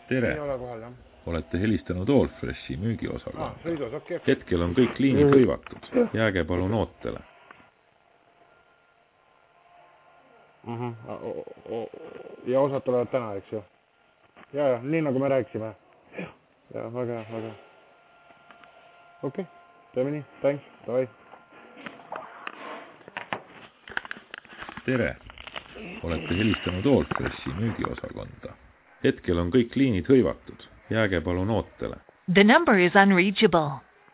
Tere, Ei ole kohal, jah. olete helistanud Allfreshi müügiosakonda. Sõidus, okei. Hetkel on kõik liinid hõivatud. Jääge palun ootele. Ja osad tulevad täna, eks ju? Ja, nii nagu me rääkisime. Ja, väga hea. Okei, teeme nii. Thanks, davai. Tere, olete helistanud Allfreshi müügiosakonda. Hetkel on kõik liinid hõivatud. Jääge palun ootele. The number is unreachable.